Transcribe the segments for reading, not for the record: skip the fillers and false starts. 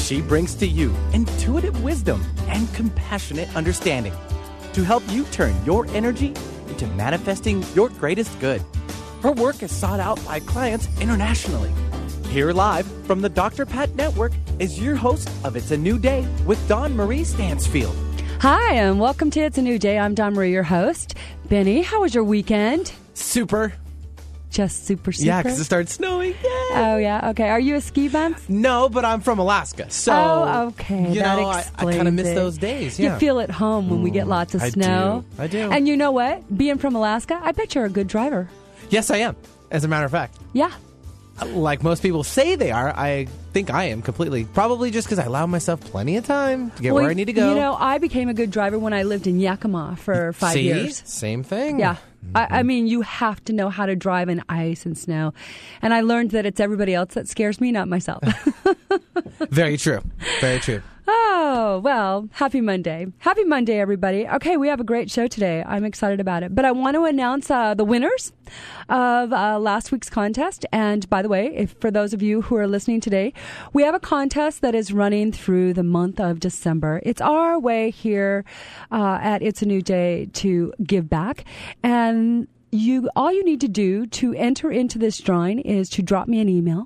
She brings to you intuitive wisdom and compassionate understanding to help you turn your energy into manifesting your greatest good. Her work is sought out by clients internationally. Here live from the Dr. Pat Network is your host of It's a New Day with Dawn Marie Stansfield. Hi, and welcome to It's a New Day. I'm Dawn Marie, your host. Benny, how was your weekend? Super. Just super. Yeah, because it started snowing. Yay. Oh, yeah. Okay. Are you a ski bum? No, but I'm from Alaska. So, okay. You know, I kind of miss those days. Yeah. You feel at home when we get lots of snow. I do. And you know what? Being from Alaska, I bet you're a good driver. Yes, I am. As a matter of fact. Yeah. Like most people say they are, I think I am completely. Probably just because I allow myself plenty of time to get where I need to go. You know, I became a good driver when I lived in Yakima for 5 years. Same thing. Yeah. I mean, you have to know how to drive in ice and snow. And I learned that it's everybody else that scares me, not myself. Very true. Very true. Oh, well, happy Monday. Happy Monday, everybody. Okay, we have a great show today. I'm excited about it. But I want to announce the winners of last week's contest. And by the way, for those of you who are listening today, we have a contest that is running through the month of December. It's our way here at It's a New Day to give back. And all you need to do to enter into this drawing is to drop me an email,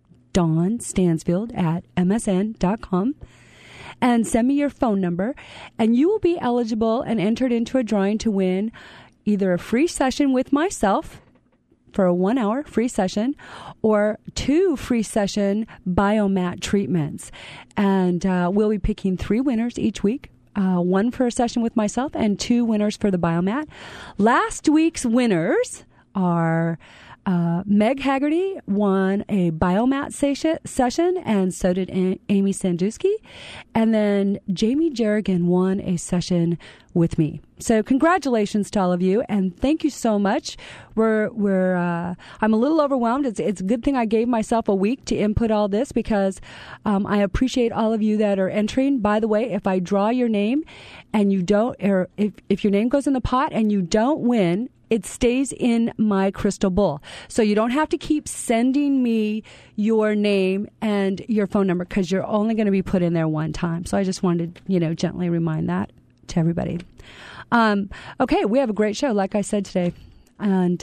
dawnstansfield@msn.com. and send me your phone number, and you will be eligible and entered into a drawing to win either a free session with myself for a 1-hour free session or 2 free session biomat treatments. And we'll be picking 3 winners each week. 1 for a session with myself and 2 winners for the biomat. Last week's winners are Meg Haggerty won a biomat session, and so did Amy Sandusky. And then Jamie Jerrigan won a session with me. So congratulations to all of you, and thank you so much. I'm a little overwhelmed. It's a good thing I gave myself a week to input all this because I appreciate all of you that are entering. By the way, if I draw your name and you don't, or if your name goes in the pot and you don't win, it stays in my crystal ball. So you don't have to keep sending me your name and your phone number because you're only going to be put in there one time. So I just wanted to, gently remind that to everybody. Okay, we have a great show, like I said today. And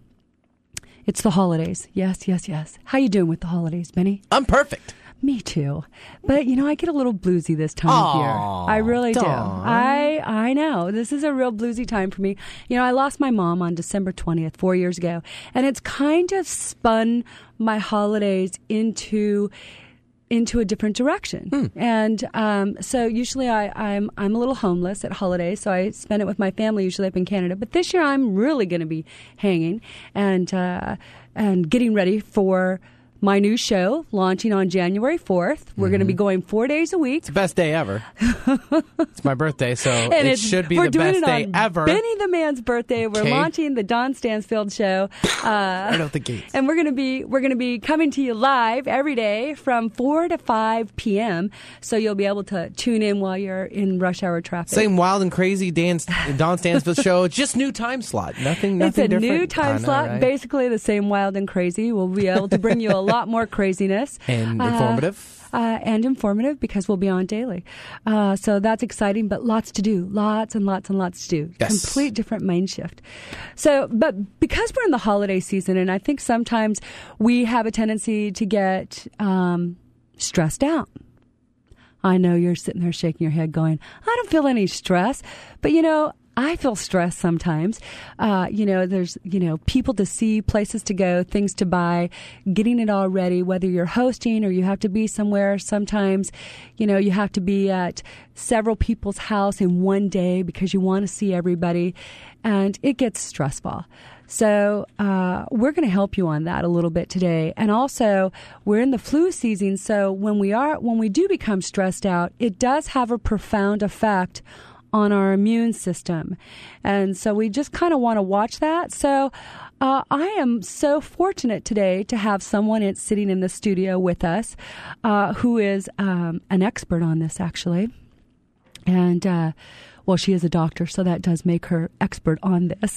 it's the holidays. Yes. How you doing with the holidays, Benny? I'm perfect. Me too. But, I get a little bluesy this time of year. I really do. I know. This is a real bluesy time for me. I lost my mom on December 20th, 4 years ago. And it's kind of spun my holidays into a different direction. And so usually I'm a little homeless at holidays, so I spend it with my family usually up in Canada. But this year I'm really going to be hanging and getting ready for my new show launching on January 4th. We're going to be going 4 days a week. It's the best day ever. It's my birthday, so it should be the best day ever. Benny the Man's birthday. We're launching the Dawn Stansfield Show. Right out the gates. And we're going to be coming to you live every day from 4 to 5 p.m. So you'll be able to tune in while you're in rush hour traffic. Same wild and crazy Dawn Stansfield show, just new time slot. Nothing different. It's a new time slot, right? Basically the same wild and crazy. We'll be able to bring you a lot more craziness. And informative. And informative because we'll be on daily. So that's exciting, but lots to do. Lots and lots and lots to do. Yes. Complete different mind shift. So, but because we're in the holiday season, and I think sometimes we have a tendency to get stressed out. I know you're sitting there shaking your head going, I don't feel any stress. But, I feel stressed sometimes. There's, people to see, places to go, things to buy, getting it all ready, whether you're hosting or you have to be somewhere. Sometimes, you have to be at several people's house in one day because you want to see everybody, and it gets stressful. So we're going to help you on that a little bit today. And also, we're in the flu season, so when we do become stressed out, it does have a profound effect on our immune system. And so we just kind of want to watch that. So I am so fortunate today to have someone sitting in the studio with us who is an expert on this, actually. And Well, she is a doctor, so that does make her expert on this.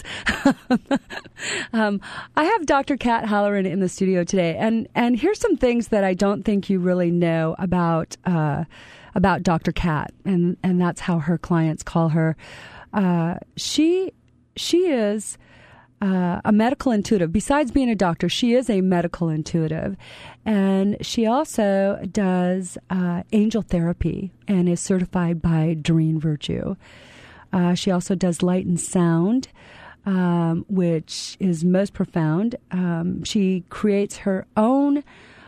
I have Dr. Kat Halloran in the studio today, and here's some things that I don't think you really know about Dr. Kat, and that's how her clients call her. She is a medical intuitive. Besides being a doctor, she is a medical intuitive. And she also does angel therapy and is certified by Doreen Virtue. She also does light and sound, which is most profound. She creates her own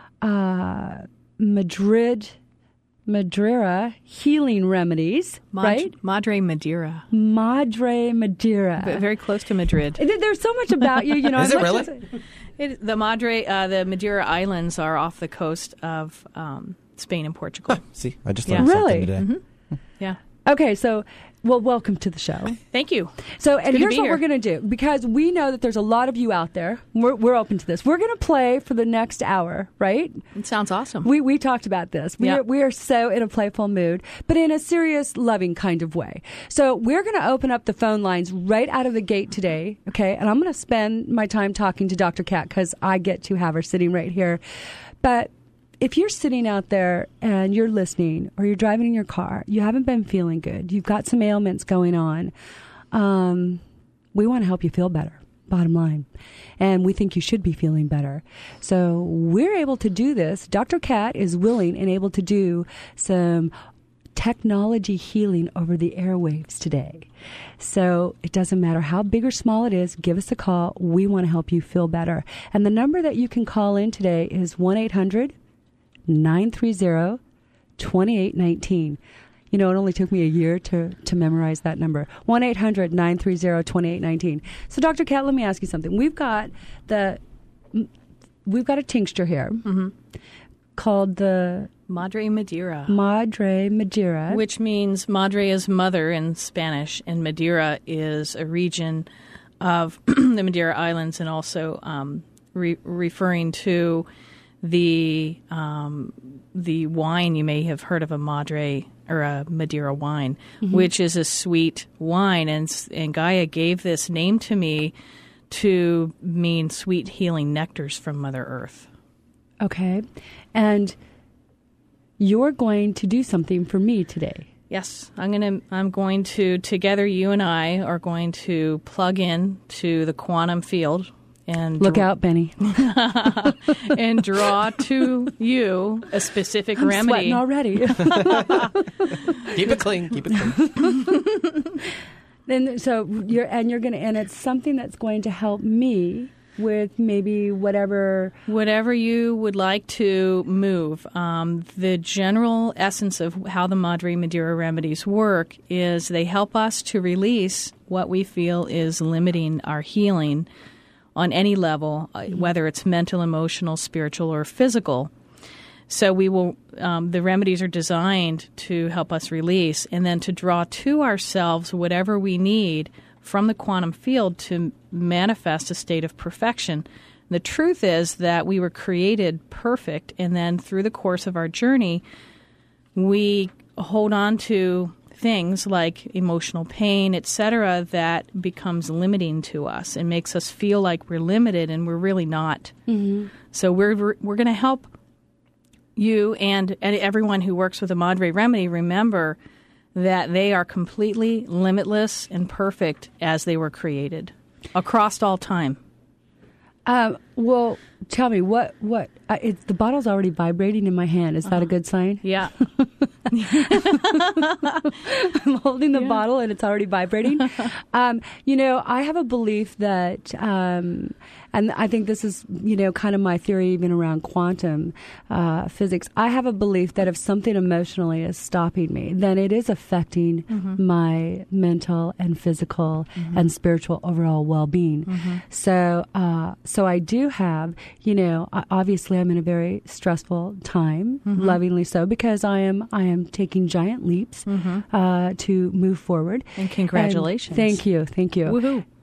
Madeira healing remedies, right? Madre Madeira. Madre Madeira. Very close to Madrid. There's so much about you, Is it really? The Madeira Islands are off the coast of Spain and Portugal. See, I just learned Really? something today. Mm-hmm. Yeah. Okay, so, well, welcome to the show. Thank you. So, and good to here's be what here. we're going to do, because we know that there's a lot of you out there. We're open to this. We're going to play for the next hour, right? It sounds awesome. We talked about this. We are so in a playful mood, but in a serious, loving kind of way. So we're going to open up the phone lines right out of the gate today, okay? And I'm going to spend my time talking to Dr. Kat because I get to have her sitting right here. But if you're sitting out there and you're listening, or you're driving in your car, you haven't been feeling good, you've got some ailments going on, we want to help you feel better, bottom line. And we think you should be feeling better. So we're able to do this. Dr. Kat is willing and able to do some technology healing over the airwaves today. So it doesn't matter how big or small it is, give us a call. We want to help you feel better. And the number that you can call in today is 1-800-930-2819. You know, it only took me a year to memorize that number. 1-800-930-2819. So, Dr. Kat, let me ask you something. We've got a tincture here called the Madre Madeira. Madre Madeira. Which means Madre is mother in Spanish, and Madeira is a region of the Madeira Islands, and also referring to the wine. You may have heard of a Madre or a Madeira wine, which is a sweet wine, and Gaia gave this name to me to mean sweet healing nectars from Mother Earth. Okay. And you're going to do something for me today. Yes, I'm going to together you and I are going to plug in to the quantum field and look out, Benny. and draw to you a specific I'm remedy. Sweating already. Keep it clean. Keep it clean. And so you're going to, and it's something that's going to help me with maybe whatever you would like to move. The general essence of how the Madre Madeira remedies work is they help us to release what we feel is limiting our healing on any level, whether it's mental, emotional, spiritual, or physical. So we will. The remedies are designed to help us release, and then to draw to ourselves whatever we need from the quantum field to manifest a state of perfection. The truth is that we were created perfect, and then through the course of our journey, we hold on to things like emotional pain, etc., that becomes limiting to us and makes us feel like we're limited, and we're really not. Mm-hmm. So we're going to help you and everyone who works with a Madre remedy remember that they are completely limitless and perfect as they were created across all time. Well, tell me, what the bottle's already vibrating in my hand. Is that a good sign? Yeah. I'm holding the bottle and it's already vibrating. I have a belief that, and I think this is, kind of my theory even around quantum physics. I have a belief that if something emotionally is stopping me, then it is affecting my mental and physical and spiritual overall well-being. So I do have, obviously I'm in a very stressful time, lovingly so, because I am taking giant leaps to move forward. And congratulations. And thank you. Woohoo.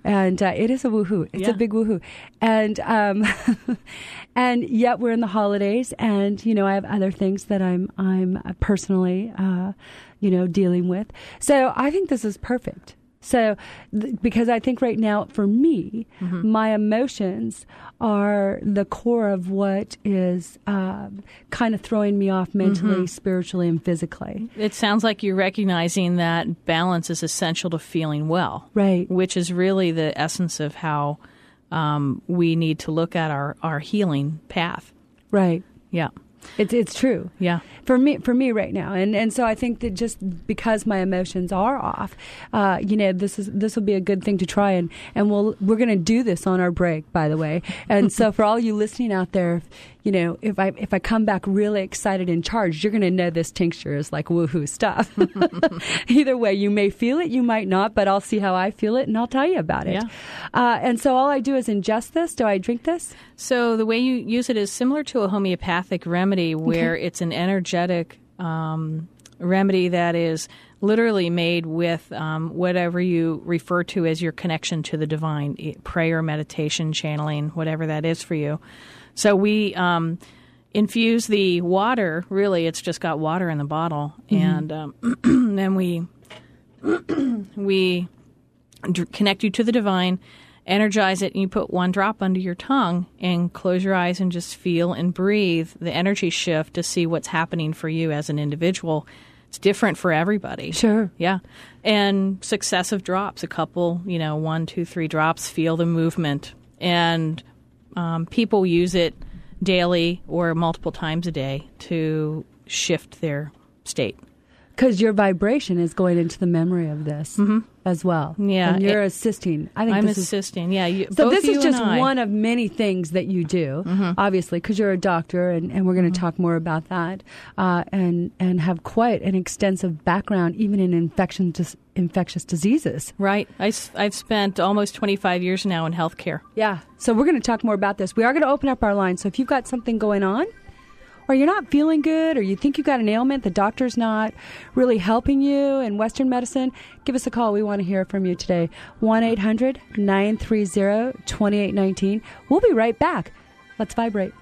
And it is a woohoo. It's a big woohoo. And and yet we're in the holidays, and I have other things that I'm personally dealing with. So I think this is perfect. So because I think right now for me, my emotions are the core of what is kind of throwing me off mentally, spiritually, and physically. It sounds like you're recognizing that balance is essential to feeling well. Right. Which is really the essence of how we need to look at our healing path. Right. Yeah. It's true. Yeah. For me right now. And so I think that just because my emotions are off, this will be a good thing to try, and we're going to do this on our break, by the way. And so for all you listening out there, if I come back really excited and charged, you're going to know this tincture is like woohoo stuff. Either way, you may feel it, you might not, but I'll see how I feel it and I'll tell you about it. Yeah. And so all I do is ingest this. Do I drink this? So the way you use it is similar to a homeopathic remedy where it's an energetic remedy that is literally made with whatever you refer to as your connection to the divine, prayer, meditation, channeling, whatever that is for you. So we infuse the water. Really, it's just got water in the bottle, and then we connect you to the divine, energize it, and you put one drop under your tongue and close your eyes and just feel and breathe the energy shift to see what's happening for you as an individual. It's different for everybody. Sure. Yeah. And successive drops, a couple, 1, 2, 3 drops, feel the movement. And people use it daily or multiple times a day to shift their state. Because your vibration is going into the memory of this as well. Yeah. And you're assisting. I'm assisting, yeah. So this is just one of many things that you do, obviously, because you're a doctor, and we're going to talk more about that, and have quite an extensive background, even in infectious diseases. Right. I've spent almost 25 years now in healthcare. Yeah. So we're going to talk more about this. We are going to open up our line. So if you've got something going on, or you're not feeling good, or you think you've got an ailment, the doctor's not really helping you in Western medicine, give us a call. We want to hear from you today. 1-800-930-2819. We'll be right back. Let's vibrate.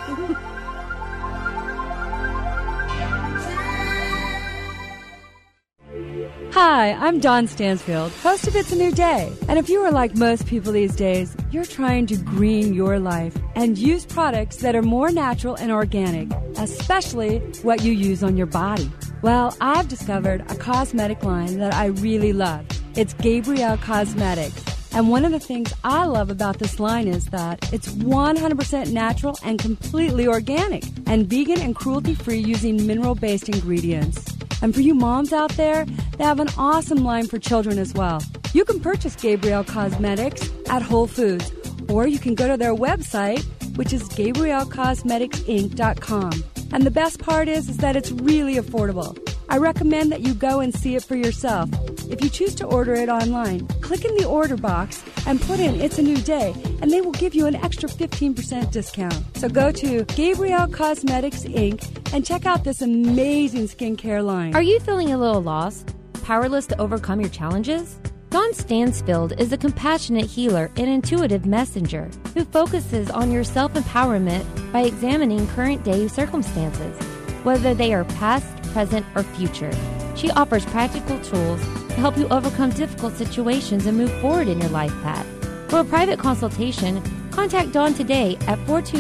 Hi, I'm Dawn Stansfield, host of It's a New Day. And if you are like most people these days, you're trying to green your life and use products that are more natural and organic, especially what you use on your body. Well, I've discovered a cosmetic line that I really love. It's Gabrielle Cosmetics. And one of the things I love about this line is that it's 100% natural and completely organic, and vegan and cruelty-free using mineral-based ingredients. And for you moms out there, they have an awesome line for children as well. You can purchase Gabrielle Cosmetics at Whole Foods, or you can go to their website, which is GabrielleCosmeticsInc.com. And the best part is that it's really affordable. I recommend that you go and see it for yourself. If you choose to order it online, click in the order box and put in It's a New Day, and they will give you an extra 15% discount. So go to Gabrielle Cosmetics Inc. and check out this amazing skincare line. Are you feeling a little lost? Powerless to overcome your challenges? Dawn Stansfield is a compassionate healer and intuitive messenger who focuses on your self-empowerment by examining current day circumstances, whether they are past, present, or future. She offers practical tools to help you overcome difficult situations and move forward in your life path. For a private consultation, contact Dawn today at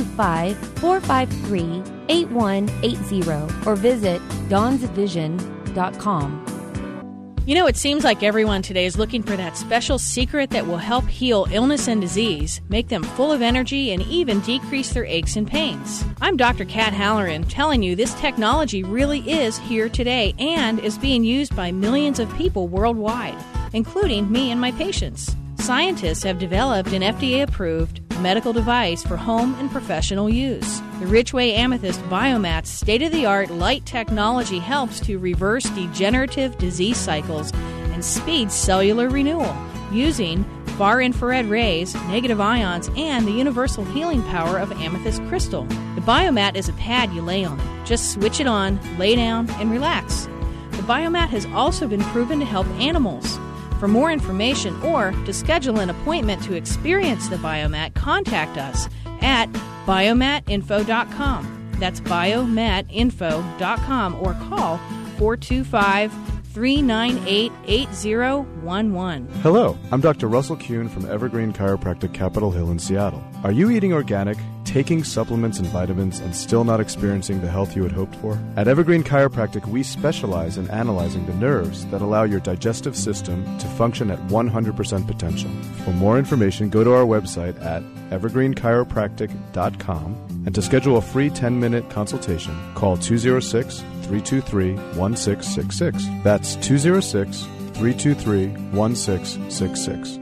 425-453-8180 or visit dawnsvision.com. It seems like everyone today is looking for that special secret that will help heal illness and disease, make them full of energy, and even decrease their aches and pains. I'm Dr. Kat Halloran, telling you this technology really is here today and is being used by millions of people worldwide, including me and my patients. Scientists have developed an FDA-approved medical device for home and professional use. The Richway Amethyst Biomat's state-of-the-art light technology helps to reverse degenerative disease cycles and speed cellular renewal using far-infrared rays, negative ions, and the universal healing power of amethyst crystal. The Biomat is a pad you lay on. Just switch it on, lay down, and relax. The Biomat has also been proven to help animals. For more information or to schedule an appointment to experience the Biomat, contact us at biomatinfo.com. That's biomatinfo.com or call 425-398-8011. Hello, I'm Dr. Russell Kuhn from Evergreen Chiropractic Capitol Hill in Seattle. Are you eating organic, taking supplements and vitamins, and still not experiencing the health you had hoped for? At Evergreen Chiropractic, we specialize in analyzing the nerves that allow your digestive system to function at 100% potential. For more information, go to our website at evergreenchiropractic.com, and to schedule a free 10-minute consultation, call 206-323-1666. That's 206-323-1666.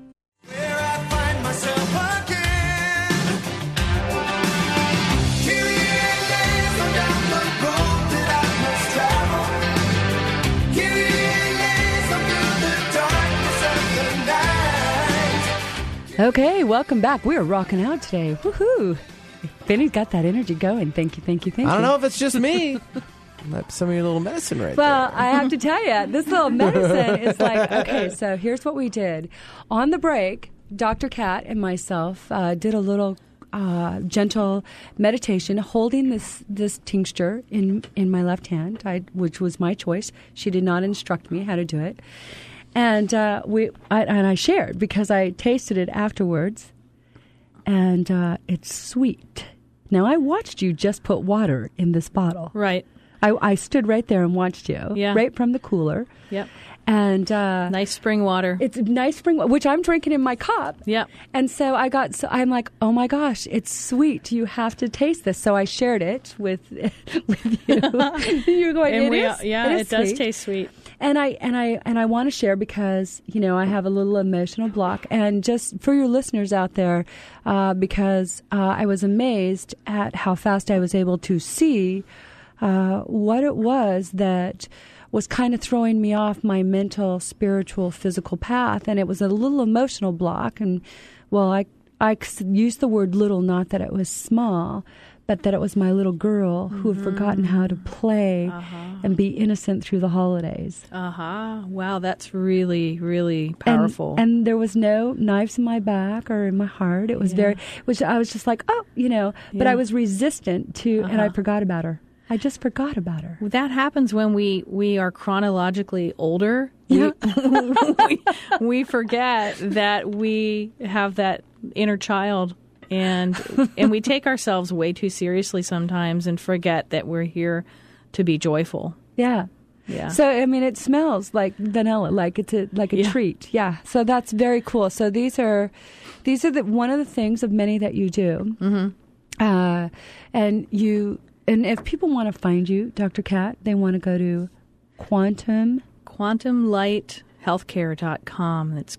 Okay, welcome back. We're rocking out today. Woohoo! Benny's got that energy going. Thank you. I don't know if it's just me. Some of your little medicine right there. Well, I have to tell you, this little medicine is like, okay, so here's what we did. On the break, Dr. Kat and myself did a little gentle meditation holding this tincture in my left hand, which was my choice. She did not instruct me how to do it. And I shared because I tasted it afterwards, and it's sweet. Now, I watched you just put water in this bottle. Right. I stood right there and watched you, right from the cooler. Yep. And nice spring water. It's nice spring, which I'm drinking in my cup. Yep. And so I'm like, oh my gosh, it's sweet. You have to taste this. So I shared it with you. You're going, it does sweet. taste sweet. And I want to share because, I have a little emotional block. And just for your listeners out there, because I was amazed at how fast I was able to see what it was that was kind of throwing me off my mental, spiritual, physical path. And it was a little emotional block. And, well, I used the word little, not that it was small, but that it was my little girl who had forgotten how to play and be innocent through the holidays. Wow, that's really, really powerful. And there was no knives in my back or in my heart. It was I was just like, but I was resistant to, and I forgot about her. I just forgot about her. That happens when we are chronologically older. Yeah. We forget that we have that inner child. And we take ourselves way too seriously sometimes and forget that we're here to be joyful. Yeah. Yeah. So, it smells like vanilla, like it's a treat. Yeah. So that's very cool. So these are one of the things of many that you do. Mm-hmm. And if people want to find you, Dr. Kat, they want to go to quantumlighthealthcare.com. That's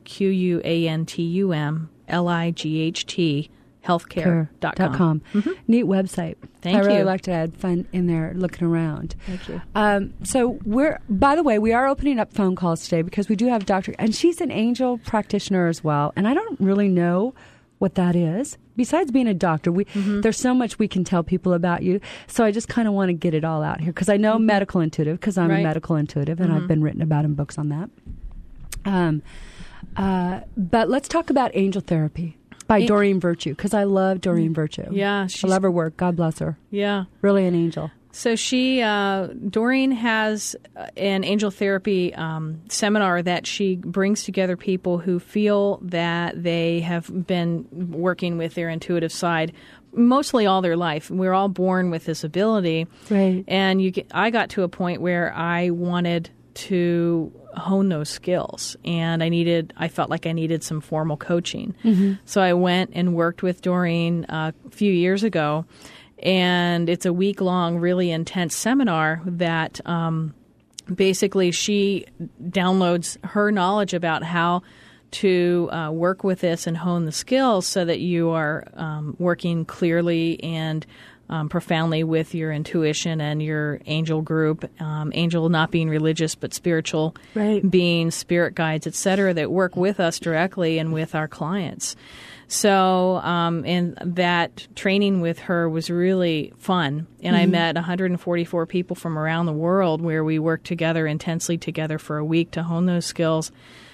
QUANTUMLIGHT healthcare.com. Mm-hmm. Neat website. Thank you. I really liked it. I had fun in there looking around. Thank you. So by the way, we are opening up phone calls today because we do have Dr. And she's an angel practitioner as well. And I don't really know what that is. Besides being a doctor, there's so much we can tell people about you. So I just kind of want to get it all out here because I know medical intuitive because I'm a medical intuitive and I've been written about in books on that. But let's talk about angel therapy by Doreen Virtue because I love Doreen Virtue. Yeah. I love her work. God bless her. Yeah. Really an angel. So Doreen has an angel therapy seminar that she brings together people who feel that they have been working with their intuitive side mostly all their life. We're all born with this ability. Right. And I got to a point where I wanted to hone those skills, and I felt like I needed some formal coaching. Mm-hmm. So I went and worked with Doreen a few years ago. And it's a week-long, really intense seminar that basically she downloads her knowledge about how to work with this and hone the skills so that you are working clearly and profoundly with your intuition and your angel group, angel not being religious but spiritual beings, spirit guides, etc., that work with us directly and with our clients. So, and that training with her was really fun. And I met 144 people from around the world where we worked together intensely together for a week to hone those skills.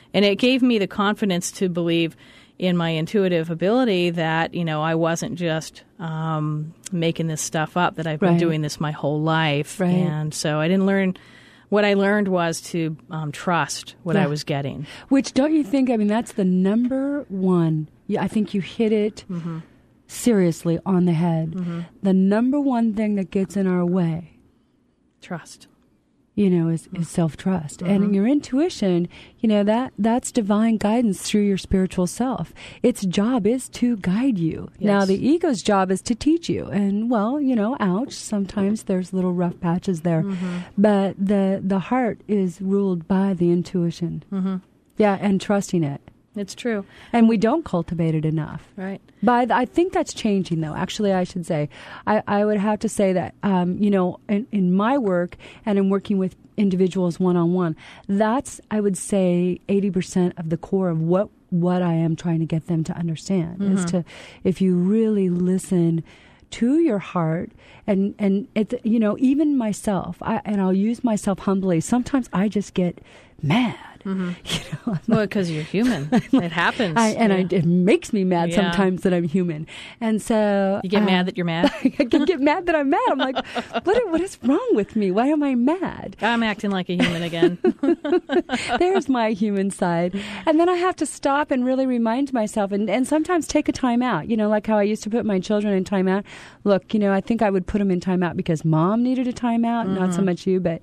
And it gave me the confidence to believe in my intuitive ability that, I wasn't just making this stuff up, that I've been doing this my whole life. Right. And so I didn't learn. What I learned was to trust what I was getting. Which, don't you think, that's the number one. I think you hit it seriously on the head. Mm-hmm. The number one thing that gets in our way. Trust. Is self-trust. Mm-hmm. And your intuition, that's divine guidance through your spiritual self. Its job is to guide you. Yes. Now, the ego's job is to teach you. And, ouch, sometimes there's little rough patches there. Mm-hmm. But the heart is ruled by the intuition. Mm-hmm. Yeah, and trusting it. It's true. And we don't cultivate it enough. Right. But I think that's changing, though. Actually, I should say. I would have to say that, in my work and in working with individuals one-on-one, that's, I would say, 80% of the core of what I am trying to get them to understand is to, if you really listen to your heart, and it's, even myself, I'll use myself humbly. Sometimes I just get mad. Mm-hmm. Well, because you're human. It happens. It makes me mad sometimes that I'm human. And so... You get mad that you're mad? I can get mad that I'm mad. I'm like, what is wrong with me? Why am I mad? I'm acting like a human again. There's my human side. And then I have to stop and really remind myself and sometimes take a time out. Like how I used to put my children in time out. Look, I think I would put them in time out because mom needed a time out, not so much you. But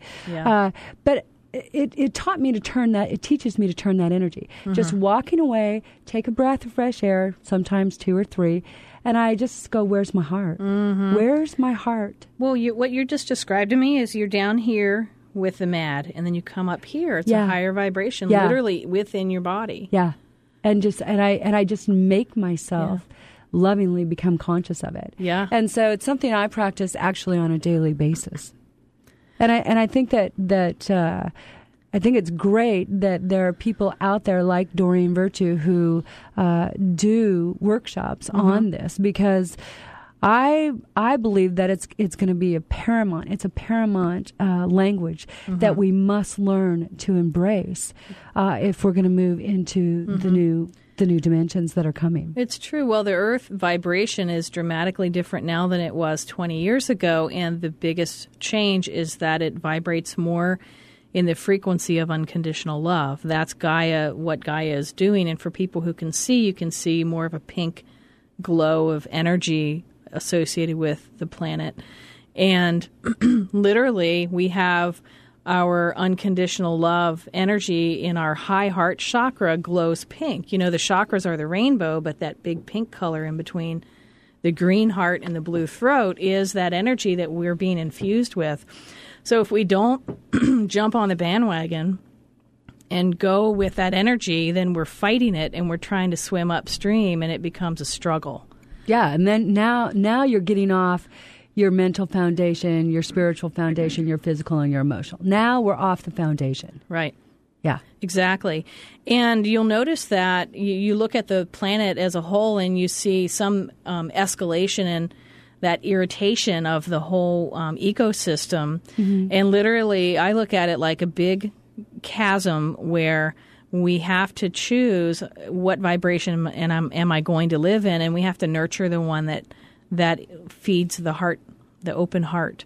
It taught me to turn that, it teaches me to turn that energy. Mm-hmm. Just walking away, take a breath of fresh air, sometimes 2 or 3, and I just go, where's my heart? Mm-hmm. Where's my heart? Well, what you just described to me is you're down here with the mad, and then you come up here. It's a higher vibration, literally within your body. Yeah. And I just make myself lovingly become conscious of it. Yeah. And so it's something I practice actually on a daily basis. And I think that I think it's great that there are people out there like Doreen Virtue who do workshops on this, because I believe that it's going to be a paramount. It's a paramount language that we must learn to embrace if we're going to move into the new dimensions that are coming. It's true. Well, the earth vibration is dramatically different now than it was 20 years ago, and the biggest change is that it vibrates more in the frequency of unconditional love. That's Gaia, what Gaia is doing. And for people who can see, you can see more of a pink glow of energy associated with the planet. And literally, we have our unconditional love energy in our high heart chakra glows pink. The chakras are the rainbow, but that big pink color in between the green heart and the blue throat is that energy that we're being infused with. So if we don't jump on the bandwagon and go with that energy, then we're fighting it and we're trying to swim upstream, and it becomes a struggle. Yeah, and then now you're getting off your mental foundation, your spiritual foundation, your physical and your emotional. Now we're off the foundation. Right. Yeah. Exactly. And you'll notice that you look at the planet as a whole and you see some escalation in that irritation of the whole ecosystem. Mm-hmm. And literally, I look at it like a big chasm where we have to choose what vibration am I going to live in, and we have to nurture the one that feeds the heart, the open heart.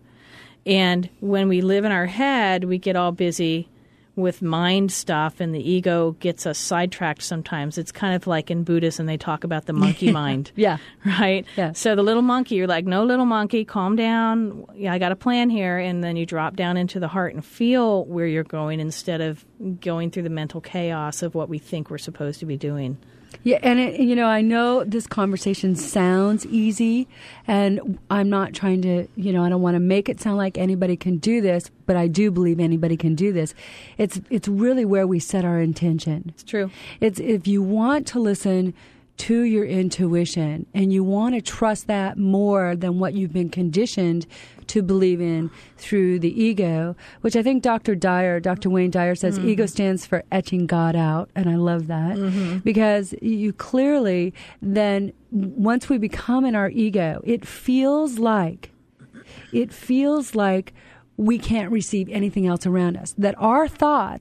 And when we live in our head, we get all busy with mind stuff, and the ego gets us sidetracked sometimes. It's kind of like in Buddhism, they talk about the monkey mind. Yeah. Right? Yeah. So the little monkey, you're like, no, little monkey, calm down. Yeah, I got a plan here. And then you drop down into the heart and feel where you're going instead of going through the mental chaos of what we think we're supposed to be doing. Yeah, and I know this conversation sounds easy, and I'm not trying to, I don't want to make it sound like anybody can do this, but I do believe anybody can do this. It's really where we set our intention. It's true. It's if you want to listen to your intuition and you want to trust that more than what you've been conditioned to believe in through the ego, which I think Dr. Wayne Dyer says ego stands for etching God out. And I love that because you clearly then, once we become in our ego, it feels like we can't receive anything else around us, that our thoughts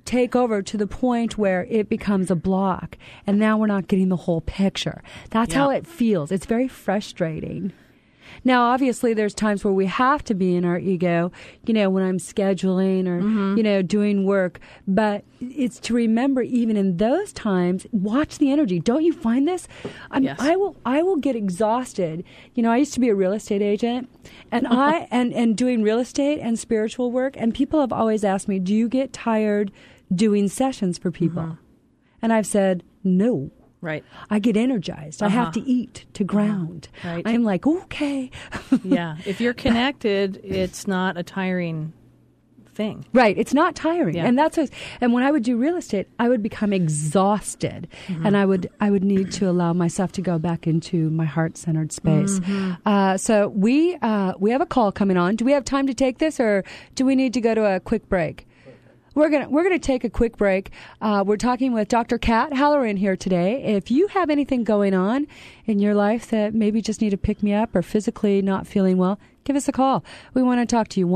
take over to the point where it becomes a block, and now we're not getting the whole picture. That's how it feels. It's very frustrating. Now, obviously, there's times where we have to be in our ego, when I'm scheduling or, doing work. But it's to remember, even in those times, watch the energy. Don't you find this? Yes. I will get exhausted. I used to be a real estate agent, and and doing real estate and spiritual work. And people have always asked me, do you get tired doing sessions for people? And I've said, no. Right. I get energized. I have to eat to ground. Right. I'm like, okay. Yeah. If you're connected, it's not a tiring thing. Right. It's not tiring. Yeah. And and when I would do real estate, I would become exhausted, and I would need to allow myself to go back into my heart-centered space. So we have a call coming on. Do we have time to take this, or do we need to go to a quick break? We're gonna take a quick break. We're talking with Dr. Kat Halloran here today. If you have anything going on in your life that maybe just need to pick me up or physically not feeling well, give us a call. We want to talk to you.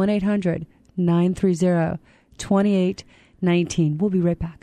1-800-930-2819. We'll be right back.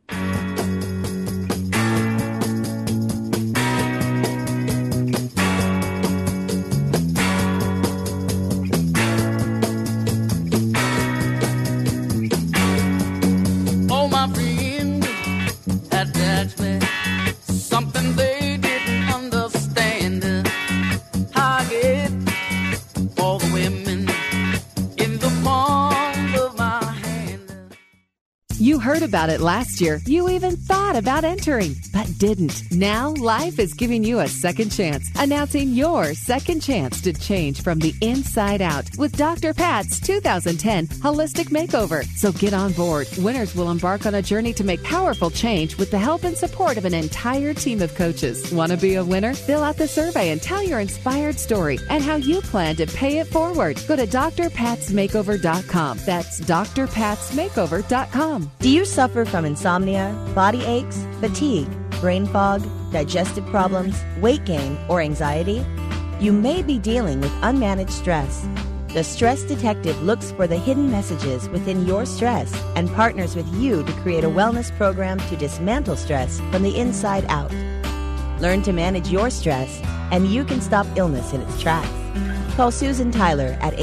Something they didn't understand. I get all the women in the palm of my hand. You heard about it last year. You even thought about entering, but didn't. Now, life is giving you a second chance. Announcing your second chance to change from the inside out with Dr. Pat's 2010 Holistic Makeover. So get on board. Winners will embark on a journey to make powerful change with the help and support of an entire team of coaches. Want to be a winner? Fill out the survey and tell your inspired story and how you plan to pay it forward. Go to drpatsmakeover.com. That's drpatsmakeover.com. Do you suffer from insomnia, body aches, fatigue, brain fog, digestive problems, weight gain, or anxiety? You may be dealing with unmanaged stress. The Stress Detective looks for the hidden messages within your stress and partners with you to create a wellness program to dismantle stress from the inside out. Learn to manage your stress, and you can stop illness in its tracks. Call Susan Tyler at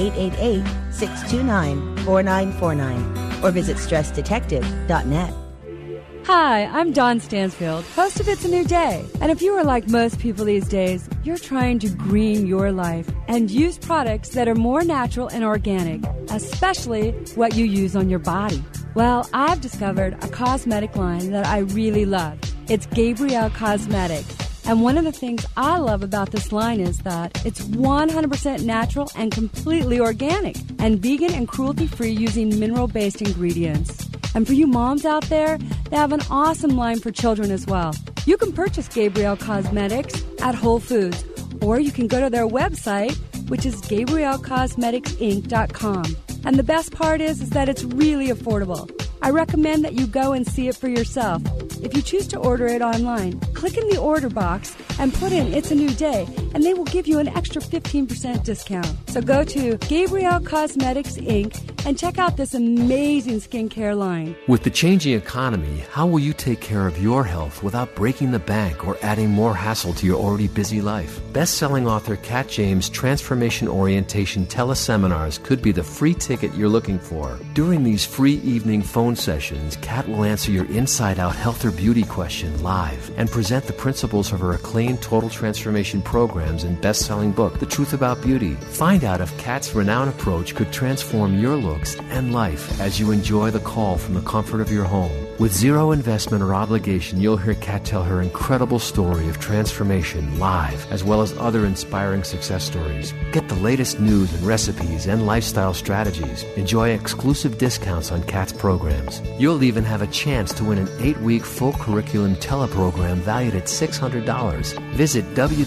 888-629-4949 or visit stressdetective.net. Hi, I'm Dawn Stansfield, host of It's a New Day. And if you are like most people these days, you're trying to green your life and use products that are more natural and organic, especially what you use on your body. Well, I've discovered a cosmetic line that I really love. It's Gabrielle Cosmetics. And one of the things I love about this line is that it's 100% natural and completely organic and vegan and cruelty-free using mineral-based ingredients. And for you moms out there, they have an awesome line for children as well. You can purchase Gabrielle Cosmetics at Whole Foods, or you can go to their website, which is GabrielleCosmeticsInc.com. And the best part is that it's really affordable. I recommend that you go and see it for yourself. If you choose to order it online, click in the order box and put in It's a New Day, and they will give you an extra 15% discount. So go to Gabrielle Cosmetics Inc. and check out this amazing skincare line. With the changing economy, how will you take care of your health without breaking the bank or adding more hassle to your already busy life? Best-selling author Kat James' Transformation Orientation teleseminars could be the free ticket you're looking for. During these free evening phone sessions, Kat will answer your inside-out health or beauty question live and present the principles of her acclaimed Total Transformation programs and best-selling book, The Truth About Beauty. Find out if Kat's renowned approach could transform your looks and life as you enjoy the call from the comfort of your home. With zero investment or obligation, you'll hear Kat tell her incredible story of transformation live, as well as other inspiring success stories. Get the latest news and recipes and lifestyle strategies. Enjoy exclusive discounts on Kat's programs. You'll even have a chance to win an 8-week full curriculum teleprogram valued at $600. Visit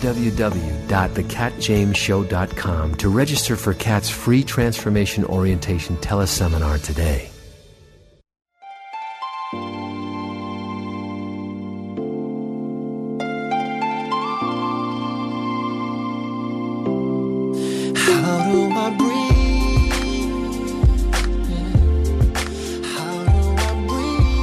www.thekatjamesshow.com to register for Kat's free Transformation Orientation teleseminar today. How do I breathe?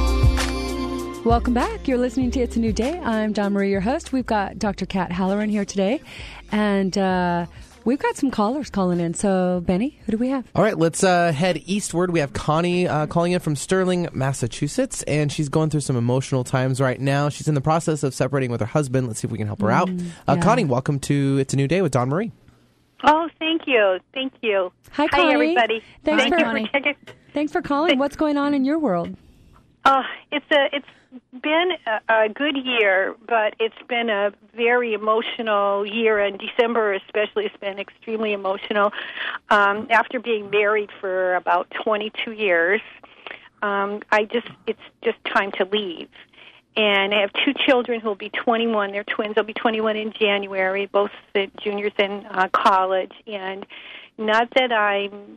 Welcome back. You're listening to It's a New Day. I'm Dawn Marie, your host. We've got Dr. Kat Halloran here today, and we've got some callers calling in. So, Benny, who do we have? All right, let's head eastward. We have Connie calling in from Sterling, Massachusetts, and she's going through some emotional times right now. She's in the process of separating with her husband. Let's see if we can help her out. Yeah. Connie, welcome to It's a New Day with Dawn Marie. Oh, thank you. Thank you. Hi, Connie. Hi, everybody. Thanks for calling. What's going on in your world? It's been a good year, but it's been a very emotional year, and December especially has been extremely emotional. After being married for about 22 years, it's just time to leave. And I have two children who will be 21. They're twins. They'll be 21 in January, both the juniors in college. And not that I'm,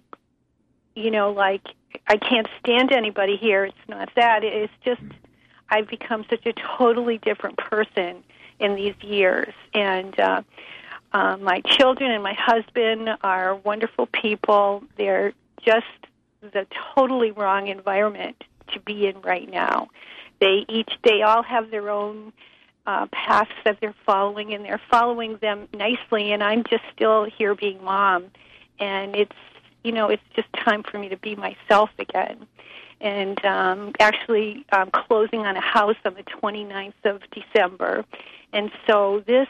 I can't stand anybody here. It's not that. It's just I've become such a totally different person in these years. And my children and my husband are wonderful people. They're just the totally wrong environment to be in right now. They all have their own paths that they're following, and they're following them nicely, and I'm just still here being mom. And it's just time for me to be myself again. And actually closing on a house on the 29th of December. And so this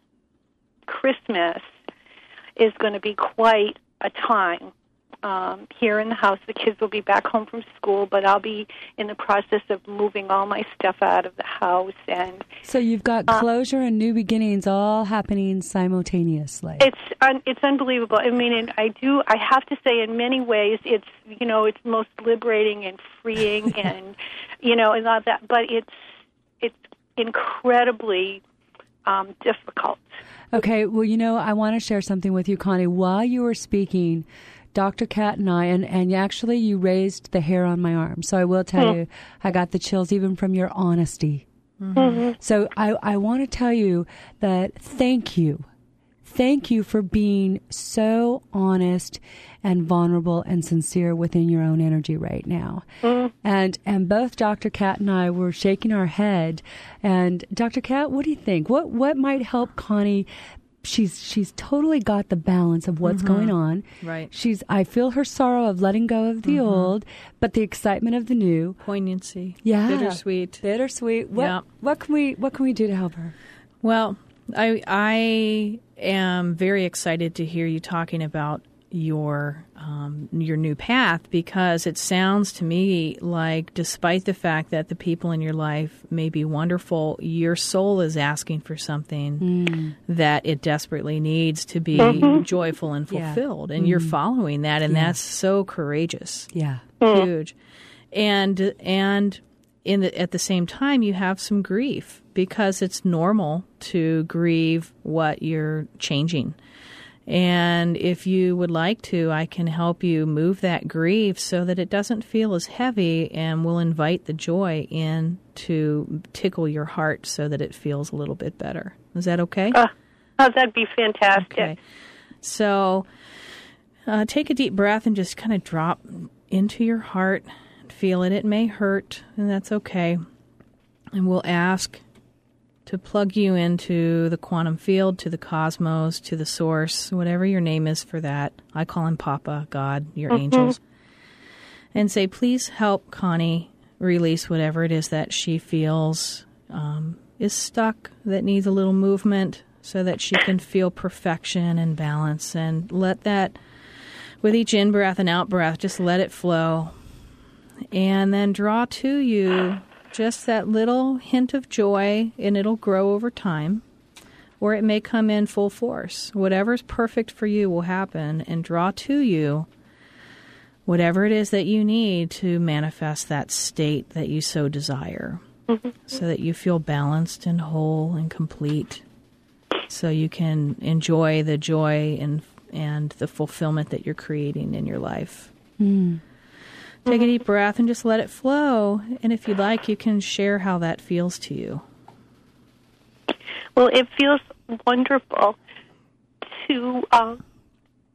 Christmas is going to be quite a time. Here in the house, the kids will be back home from school, but I'll be in the process of moving all my stuff out of the house. And so you've got closure and new beginnings all happening simultaneously. It's unbelievable. I mean, and I have to say, in many ways, it's most liberating and freeing, and and all that. But it's incredibly difficult. Okay, well, I want to share something with you, Connie. While you were speaking, Dr. Kat and I, and actually you raised the hair on my arm. So I will tell you, I got the chills even from your honesty. Mm-hmm. So I want to tell you that thank you. Thank you for being so honest and vulnerable and sincere within your own energy right now. And both Dr. Kat and I were shaking our head. And Dr. Kat, what do you think? What might help Connie? She's totally got the balance of what's going on. Right. I feel her sorrow of letting go of the old, but the excitement of the new. Poignancy. Yeah. Bittersweet. What can we do to help her? Well, I am very excited to hear you talking about your new path, because it sounds to me like, despite the fact that the people in your life may be wonderful, your soul is asking for something that it desperately needs to be joyful and fulfilled, and you're following that, and that's so courageous. Yeah, huge. And at the same time, you have some grief, because it's normal to grieve what you're changing. And if you would like to, I can help you move that grief so that it doesn't feel as heavy, and will invite the joy in to tickle your heart so that it feels a little bit better. Is that okay? That'd be fantastic. Okay. So take a deep breath and just kind of drop into your heart. Feel it. It may hurt, and that's okay. And we'll ask to plug you into the quantum field, to the cosmos, to the source, whatever your name is for that. I call him Papa, God, your angels. And say, please help Connie release whatever it is that she feels is stuck, that needs a little movement, so that she can feel perfection and balance. And let that, with each in-breath and out-breath, just let it flow. And then draw to you just that little hint of joy, and it'll grow over time, or it may come in full force. Whatever's perfect for you will happen, and draw to you whatever it is that you need to manifest that state that you so desire, so that you feel balanced and whole and complete, so you can enjoy the joy and the fulfillment that you're creating in your life. Take a deep breath and just let it flow. And if you'd like, you can share how that feels to you. Well, it feels wonderful to,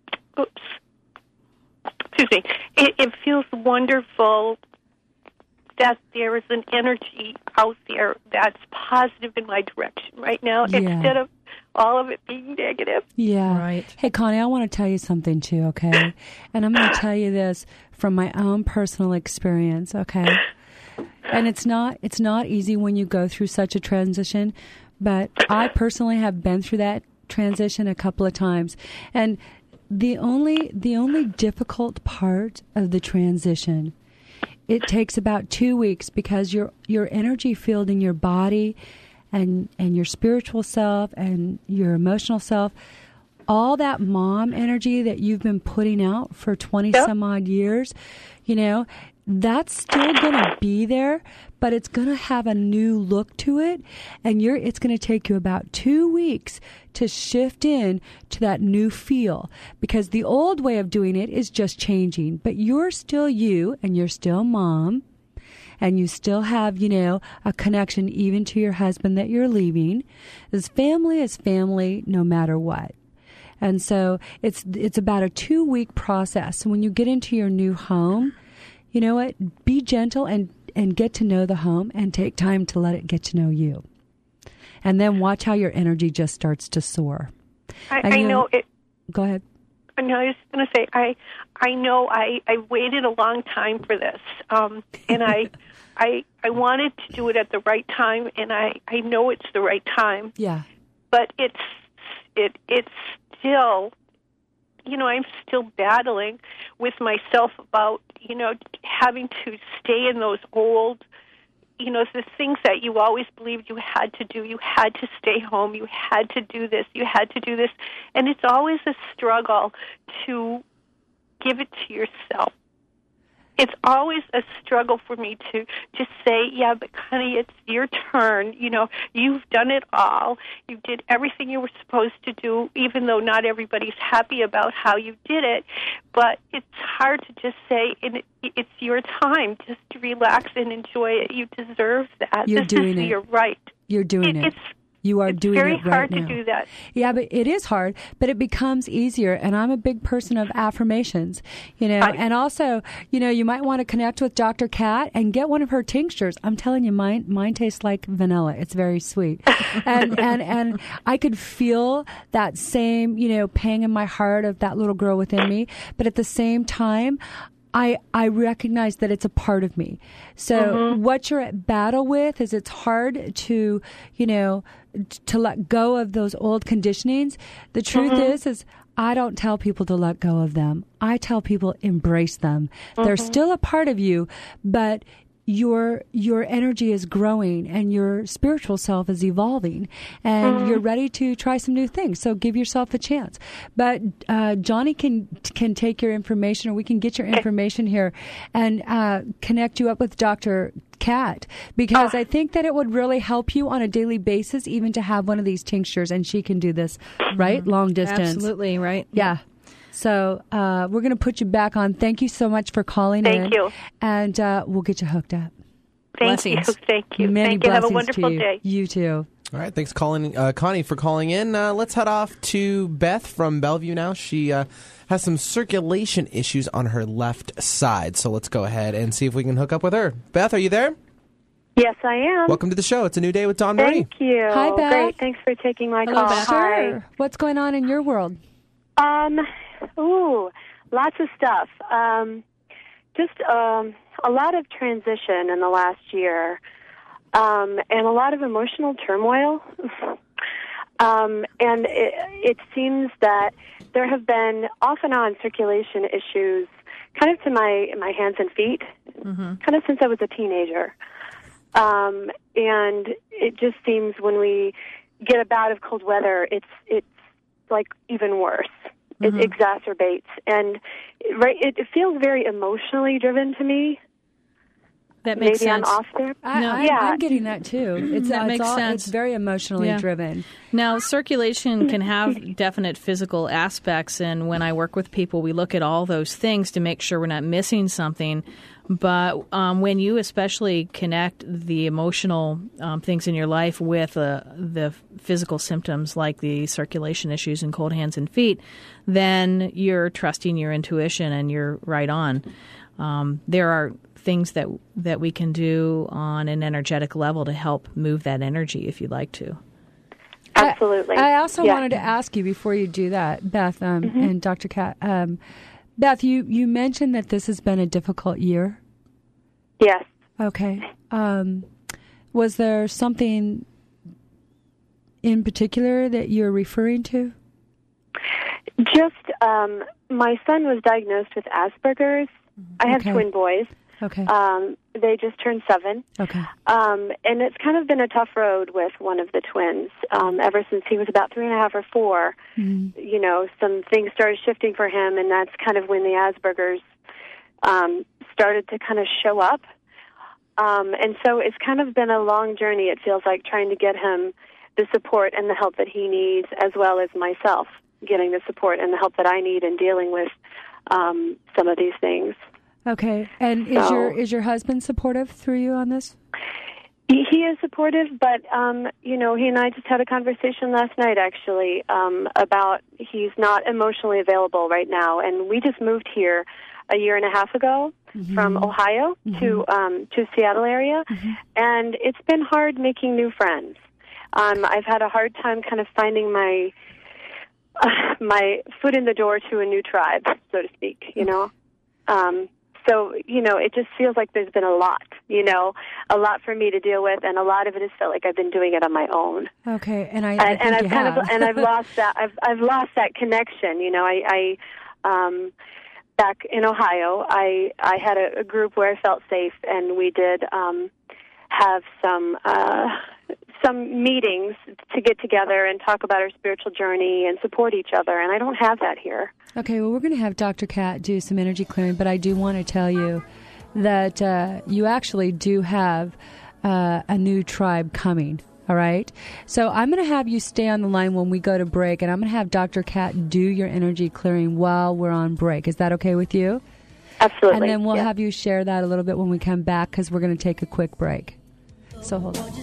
excuse me, it feels wonderful that there is an energy out there that's positive in my direction right now instead of all of it being negative. Yeah. Right. Hey, Connie, I want to tell you something too, okay? And I'm going to tell you this from my own personal experience, okay? And it's not easy when you go through such a transition, but I personally have been through that transition a couple of times. And the only difficult part of the transition, it takes about 2 weeks because your energy field in your body and your spiritual self and your emotional self, all that mom energy that you've been putting out for 20 some odd years, that's still going to be there, but it's going to have a new look to it, and it's going to take you about 2 weeks to shift in to that new feel, because the old way of doing it is just changing, but you're still you, and you're still mom, and you still have, a connection even to your husband that you're leaving. This family is family no matter what. And so it's about a 2-week process. When you get into your new home, you know what? Be gentle and get to know the home and take time to let it get to know you. And then watch how your energy just starts to soar. I know it. Go ahead. I know. I was going to say, I know I waited a long time for this, and I wanted to do it at the right time, and I know it's the right time. Yeah. But it's still, I'm still battling with myself about, having to stay in those old, the things that you always believed you had to do. You had to stay home. You had to do this. You had to do this. And it's always a struggle to give it to yourself. It's always a struggle for me to just say, yeah, but honey, it's your turn. You've done it all. You did everything you were supposed to do, even though not everybody's happy about how you did it. But it's hard to just say, it's your time. Just to relax and enjoy it. You deserve that. You're doing it. You're right. You're doing it. You are doing it right now. It's very hard to do that. Yeah, but it is hard, but it becomes easier. And I'm a big person of affirmations, and also, you might want to connect with Dr. Kat and get one of her tinctures. I'm telling you, mine tastes like vanilla. It's very sweet. And I could feel that same, pang in my heart of that little girl within me. But at the same time, I recognize that it's a part of me. So what you're at battle with is it's hard to, to let go of those old conditionings. The truth is I don't tell people to let go of them. I tell people embrace them. They're still a part of you, but your energy is growing and your spiritual self is evolving and you're ready to try some new things. So give yourself a chance. But Johnny can take your information, or we can get your information here and connect you up with Dr. Kat, because I think that it would really help you on a daily basis even to have one of these tinctures, and she can do this, right? Long distance. Absolutely, right. Yeah. So we're going to put you back on. Thank you so much for calling in. Thank you. And we'll get you hooked up. Thank you. Thank you. Many Thank you. Have a blessings wonderful to you. day. You too. All right. Thanks, Connie, for calling in. Let's head off to Beth from Bellevue now. She has some circulation issues on her left side. So let's go ahead and see if we can hook up with her. Beth, are you there? Yes, I am. Welcome to the show. It's a new day with Dawn Marie. Thank you. Hi, Beth. Great. Thanks for taking my Hello, call. Beth. Sure. What's going on in your world? Lots of stuff. Just a lot of transition in the last year, and a lot of emotional turmoil. And it seems that there have been off and on circulation issues kind of to my hands and feet, kind of since I was a teenager. And it just seems when we get a bout of cold weather, it's like even worse. It exacerbates, and it feels very emotionally driven to me. That makes Maybe sense. I'm off there. I'm getting that too. That makes sense. It's very emotionally driven. Now, circulation can have definite physical aspects, and when I work with people, we look at all those things to make sure we're not missing something. But when you especially connect the emotional things in your life with the physical symptoms like the circulation issues and cold hands and feet, then you're trusting your intuition and you're right on. There are things that we can do on an energetic level to help move that energy if you'd like to. Absolutely. I also wanted to ask you before you do that, Beth, and Dr. Kat. Beth, you mentioned that this has been a difficult year. Yes. Okay. Was there something in particular that you're referring to? Just my son was diagnosed with Asperger's. I have twin boys. Okay. They just turned 7. Okay. And it's kind of been a tough road with one of the twins. Ever since he was about 3.5 or 4, you know, some things started shifting for him, and that's kind of when the Asperger's started to kind of show up. And so it's kind of been a long journey, it feels like, trying to get him the support and the help that he needs, as well as myself getting the support and the help that I need in dealing with some of these things. Okay. And is your husband supportive through you on this? He is supportive, but, you know, he and I just had a conversation last night, actually, about he's not emotionally available right now. And we just moved here a year and a half ago from Ohio to Seattle area. And it's been hard making new friends. I've had a hard time kind of finding my foot in the door to a new tribe, so to speak, you know. So, you know, it just feels like there's been a lot for me to deal with, and a lot of it has felt like I've been doing it on my own. Okay, and I've lost that. I've lost that connection. You know, I back in Ohio, I had a group where I felt safe, and we did have some meetings to get together and talk about our spiritual journey and support each other, and I don't have that here. Okay, well, we're going to have Dr. Kat do some energy clearing, but I do want to tell you that you actually do have a new tribe coming, all right? So I'm going to have you stay on the line when we go to break, and I'm going to have Dr. Kat do your energy clearing while we're on break. Is that okay with you? Absolutely. And then we'll have you share that a little bit when we come back, because we're going to take a quick break. So hold on.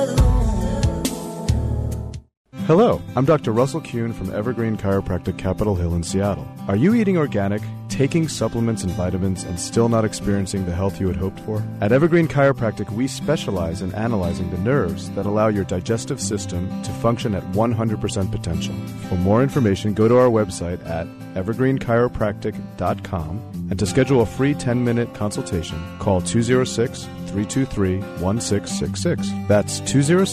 Hello, I'm Dr. Russell Kuhn from Evergreen Chiropractic Capitol Hill in Seattle. Are you eating organic, taking supplements and vitamins, and still not experiencing the health you had hoped for? At Evergreen Chiropractic, we specialize in analyzing the nerves that allow your digestive system to function at 100% potential. For more information, go to our website at evergreenchiropractic.com, and to schedule a free 10-minute consultation, call 206-323-1666. That's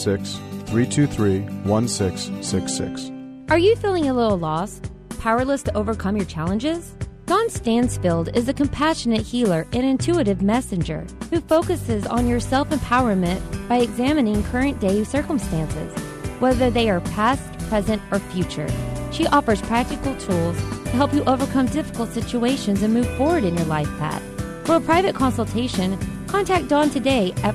206-323-1666. Are you feeling a little lost? Powerless to overcome your challenges? Dawn Stansfield is a compassionate healer and intuitive messenger who focuses on your self-empowerment by examining current-day circumstances, whether they are past, present, or future. She offers practical tools to help you overcome difficult situations and move forward in your life path. For a private consultation, contact Dawn today at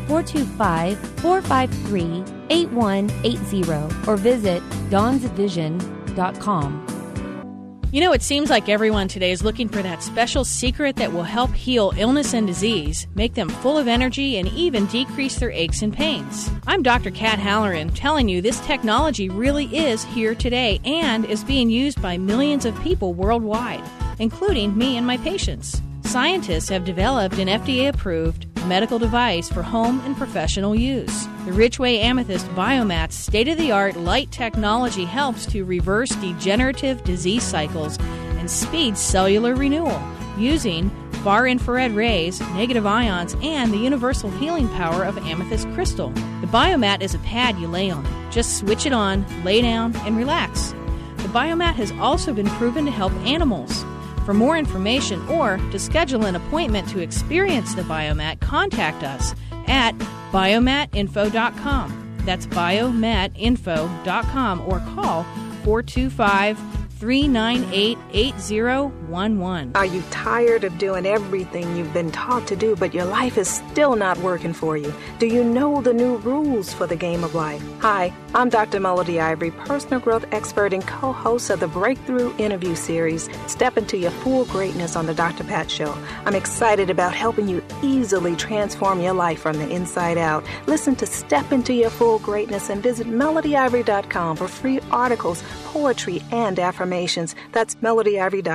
425-453-8180 or visit dawnsvision.com. You know, it seems like everyone today is looking for that special secret that will help heal illness and disease, make them full of energy, and even decrease their aches and pains. I'm Dr. Kat Halloran telling you this technology really is here today and is being used by millions of people worldwide, including me and my patients. Scientists have developed an FDA-approved medical device for home and professional use. The Richway Amethyst Biomat's state-of-the-art light technology helps to reverse degenerative disease cycles and speed cellular renewal using far-infrared rays, negative ions, and the universal healing power of amethyst crystal. The Biomat is a pad you lay on. Just switch it on, lay down, and relax. The Biomat has also been proven to help animals. For more information or to schedule an appointment to experience the Biomat, contact us at biomatinfo.com. That's biomatinfo.com or call 425-398-8011. Are you tired of doing everything you've been taught to do, but your life is still not working for you? Do you know the new rules for the game of life? Hi, I'm Dr. Melody Ivory, personal growth expert and co-host of the Breakthrough interview series, Step Into Your Full Greatness on the Dr. Pat Show. I'm excited about helping you easily transform your life from the inside out. Listen to Step Into Your Full Greatness and visit melodyivory.com for free articles, poetry, and affirmations. That's melodyivory.com.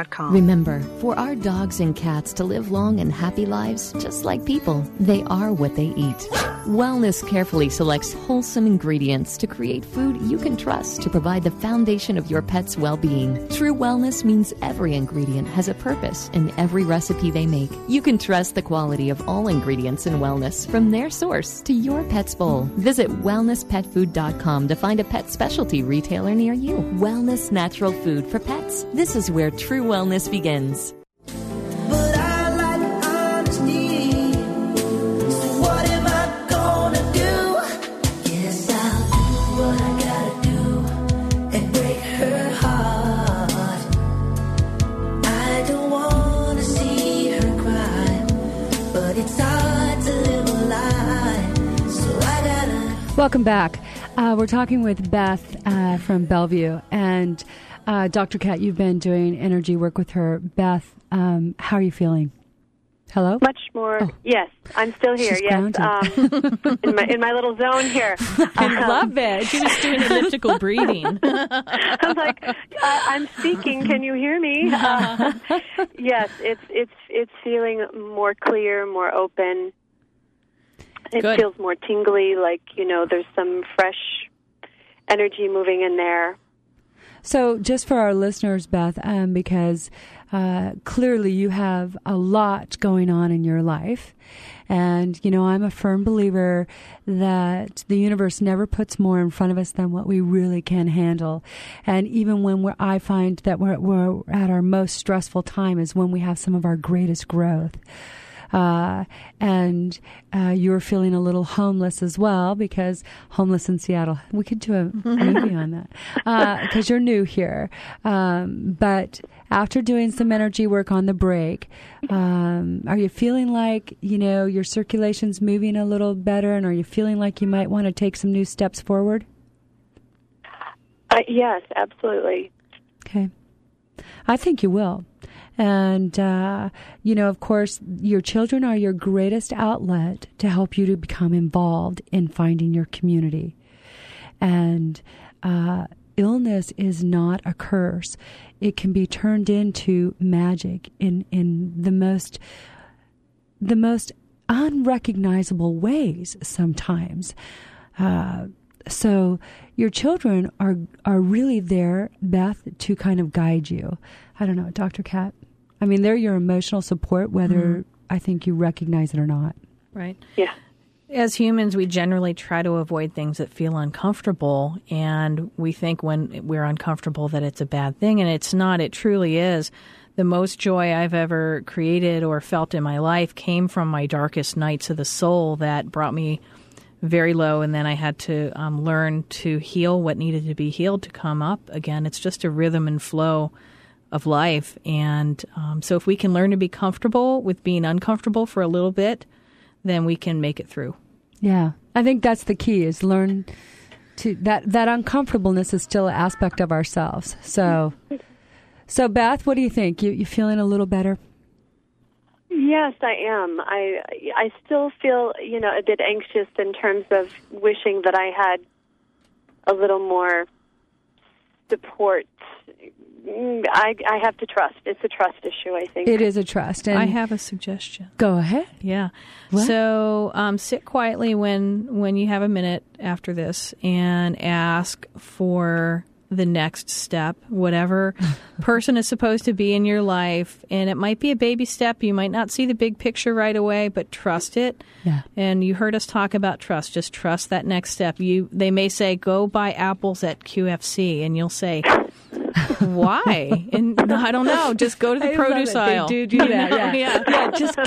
Remember, for our dogs and cats to live long and happy lives, just like people, they are what they eat. Wellness carefully selects wholesome ingredients to create food you can trust to provide the foundation of your pet's well-being. True wellness means every ingredient has a purpose in every recipe they make. You can trust the quality of all ingredients in wellness from their source to your pet's bowl. Visit wellnesspetfood.com to find a pet specialty retailer near you. Wellness natural food for pets. This is where true wellness begins. But I like honesty. So what am I gonna do? Guess I'll do what I gotta do and break her heart. I don't wanna see her cry, but it's hard to live a lie. So I gotta. Welcome back. We're talking with Beth from Bellevue, and Dr. Kat, you've been doing energy work with her. Beth, how are you feeling? Hello? Much more. Oh. Yes, I'm still here. She's yes, in my little zone here. I love it. She was doing elliptical breathing. I'm like, I'm speaking. Can you hear me? Yes, it's feeling more clear, more open. It Good. feels more tingly, like, there's some fresh energy moving in there. So just for our listeners, Beth, because clearly you have a lot going on in your life. And, I'm a firm believer that the universe never puts more in front of us than what we really can handle. And even when I find that we're at our most stressful time is when we have some of our greatest growth. And you're feeling a little homeless as well, because homeless in Seattle, we could do a movie on that, because you're new here. But after doing some energy work on the break, are you feeling like, your circulation's moving a little better, and are you feeling like you might want to take some new steps forward? Yes, absolutely. Okay. I think you will. And, of course, your children are your greatest outlet to help you to become involved in finding your community. And illness is not a curse. It can be turned into magic in the most unrecognizable ways sometimes. So your children are really there, Beth, to kind of guide you. I don't know, Dr. Kat. I mean, they're your emotional support, whether I think you recognize it or not. Right. Yeah. As humans, we generally try to avoid things that feel uncomfortable, and we think when we're uncomfortable that it's a bad thing, and it's not. It truly is. The most joy I've ever created or felt in my life came from my darkest nights of the soul that brought me very low, and then I had to learn to heal what needed to be healed to come up again. It's just a rhythm and flow of life, and so if we can learn to be comfortable with being uncomfortable for a little bit, then we can make it through. Yeah, I think that's the key, is learn to that uncomfortableness is still an aspect of ourselves. So Beth, what do you think? You feeling a little better? Yes, I am. I still feel, a bit anxious in terms of wishing that I had a little more support. I have to trust. It's a trust issue, I think. It is a trust. And I have a suggestion. Go ahead. Yeah. What? So sit quietly when you have a minute after this and ask for the next step, whatever person is supposed to be in your life. And it might be a baby step. You might not see the big picture right away, but trust it. Yeah. And you heard us talk about trust. Just trust that next step. They may say, go buy apples at QFC. And you'll say, why? And I don't know. Just go to the produce aisle. They do that. Yeah. Yeah, just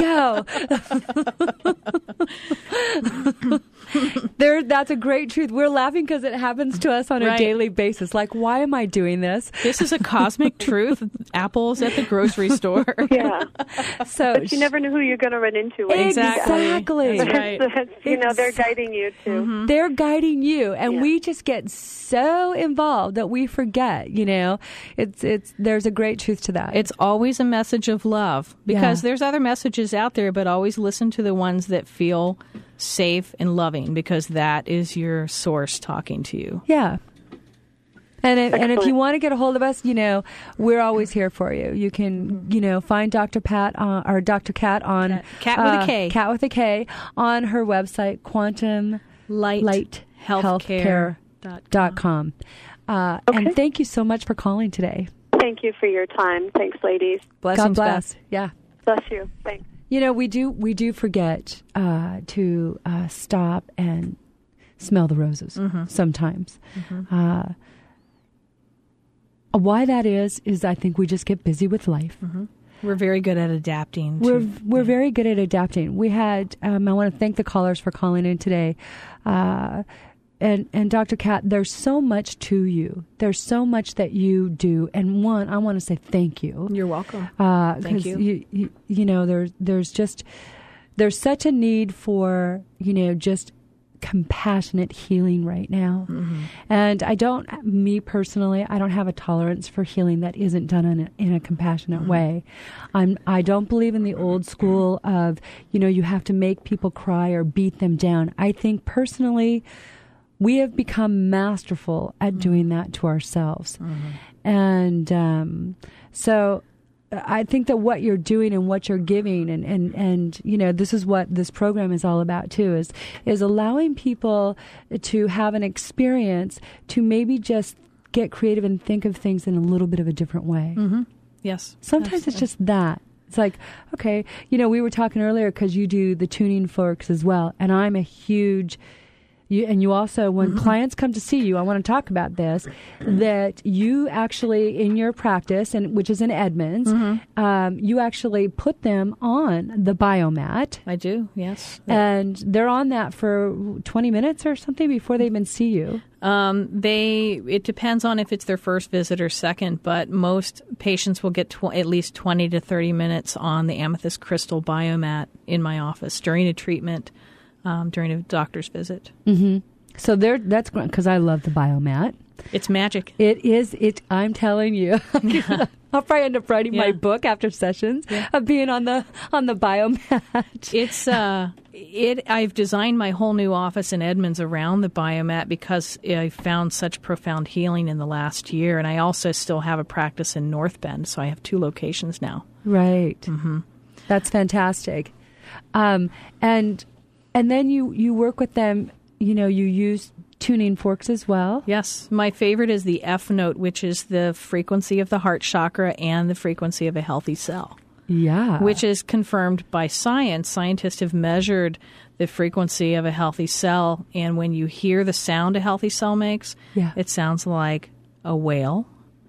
go. That's a great truth. We're laughing because it happens to us on a daily basis. Like, why am I doing this? This is a cosmic truth. Apples at the grocery store. Yeah. But you never know who you're going to run into. Exactly. That's right. They're guiding you too. Mm-hmm. They're guiding you, and we just get so involved that we forget. There's a great truth to that. It's always a message of love, because there's other messages out there, but always listen to the ones that feel safe and loving, because that is your source talking to you. Yeah. And if Excellent. you want to get a hold of us, we're always here for you. You can, find Dr. Pat or Dr. Kat on Kat with a K. Kat with a K on her website, quantumlighthealthcare.com. And thank you so much for calling today. Thank you for your time. Thanks, ladies. God bless. Yeah. Bless you. Thanks. We do forget to stop and smell the roses sometimes. Why that is I think we just get busy with life. We're very good at adapting. We're very good at adapting. We had, I want to thank the callers for calling in today. And Dr. Kat, there's so much to you. There's so much that you do. And I want to say thank you. You're welcome. Thank you. There's such a need for, just compassionate healing right now. And me personally, I don't have a tolerance for healing that isn't done in a compassionate way. I don't believe in the old school of, you have to make people cry or beat them down. I think personally, we have become masterful at doing that to ourselves. And so I think that what you're doing and what you're giving and this is what this program is all about too, is allowing people to have an experience to maybe just get creative and think of things in a little bit of a different way. Yes. Sometimes it's just that. It's like, okay, we were talking earlier because you do the tuning forks as well, and I'm a huge... You also, when clients come to see you, I want to talk about this, that you actually, in your practice, which is in Edmonds, you actually put them on the biomat. I do, yes. And they're on that for 20 minutes or something before they even see you. It depends on if it's their first visit or second, but most patients will get at least 20 to 30 minutes on the amethyst crystal biomat in my office during a treatment. During a doctor's visit. So that's because I love the biomat. It's magic. It is. I'm telling you. I'll probably end up writing my book after sessions of being on the biomat. I've designed my whole new office in Edmonds around the biomat because I found such profound healing in the last year, and I also still have a practice in North Bend, so I have 2 locations now. Right. That's fantastic. And then you work with them, you use tuning forks as well? Yes. My favorite is the F note, which is the frequency of the heart chakra and the frequency of a healthy cell. Yeah. Which is confirmed by science. Scientists have measured the frequency of a healthy cell, and when you hear the sound a healthy cell makes, it sounds like a whale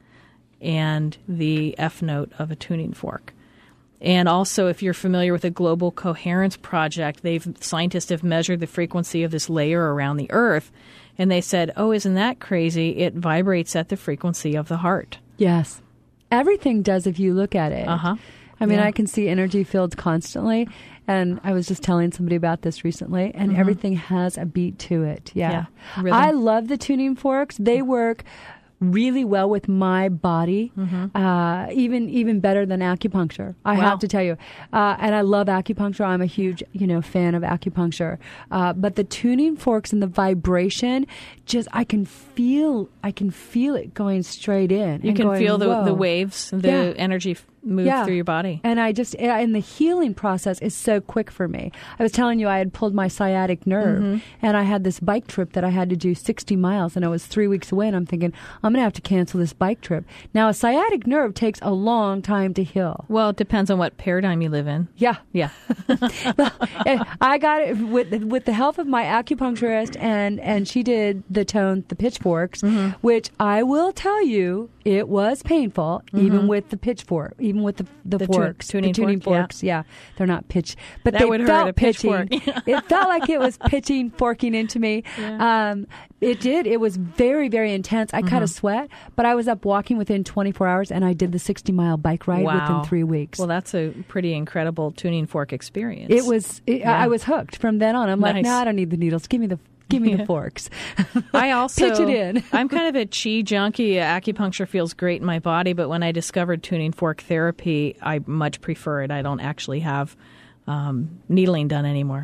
and the F note of a tuning fork. And also, if you're familiar with the Global Coherence Project, scientists have measured the frequency of this layer around the Earth, and they said, oh, isn't that crazy? It vibrates at the frequency of the heart. Yes. Everything does if you look at it. I mean, I can see energy fields constantly, and I was just telling somebody about this recently, and everything has a beat to it. Yeah. I love the tuning forks. They work really well with my body, even better than acupuncture. I have to tell you, and I love acupuncture. I'm a huge, fan of acupuncture. But the tuning forks and the vibration, I can feel it going straight in. You can feel the waves, the energy move through your body. And and the healing process is so quick for me. I was telling you I had pulled my sciatic nerve, and I had this bike trip that I had to do 60 miles, and I was 3 weeks away, and I'm thinking, I'm going to have to cancel this bike trip. Now, a sciatic nerve takes a long time to heal. Well, it depends on what paradigm you live in. Yeah. Yeah. Well, I got it with the help of my acupuncturist, and she did the pitchforks, which I will tell you, it was painful, even with the pitchfork, even with the forks, tuning forks. Yeah, they're not pitch, but that they would felt hurt a pitching. pitchfork. It felt like it was forking into me. It did. It was very, very intense. I cut a sweat, but I was up walking within 24 hours, and I did the 60-mile bike ride within 3 weeks. Well, that's a pretty incredible tuning fork experience. It was. I was hooked from then on. I'm like, no, I don't need the needles. Give me the forks. I also pitch it in. I'm kind of a chi junkie. Acupuncture feels great in my body, but when I discovered tuning fork therapy, I much prefer it. I don't actually have needling done anymore.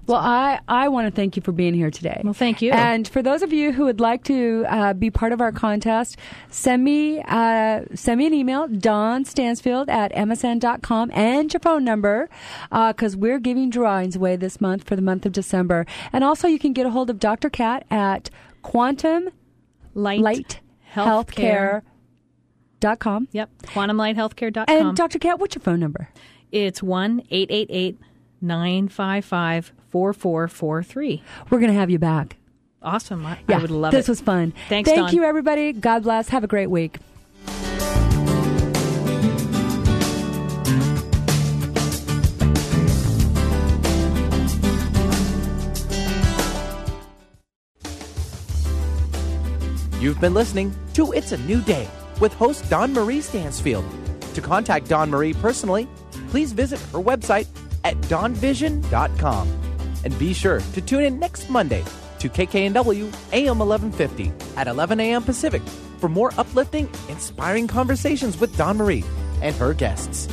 Well, I want to thank you for being here today. Well, thank you. And for those of you who would like to be part of our contest, send me an email, dawnstansfield@msn.com, and your phone number, because we're giving drawings away this month for the month of December. And also, you can get a hold of Dr. Kat at quantumlighthealthcare.com. Yep, quantumlighthealthcare.com. And Dr. Kat, what's your phone number? It's 1-888-955-4443. We're going to have you back. Awesome. I Yeah, would love it. this was fun. Thanks, Thank Dawn. you, everybody. God bless. Have a great week. You've been listening to It's a New Day with host Dawn Marie Stansfield. To contact Dawn Marie personally, please visit her website at dawnvision.com. And be sure to tune in next Monday to KKNW AM 1150 at 11 a.m. Pacific for more uplifting, inspiring conversations with Dawn Marie and her guests.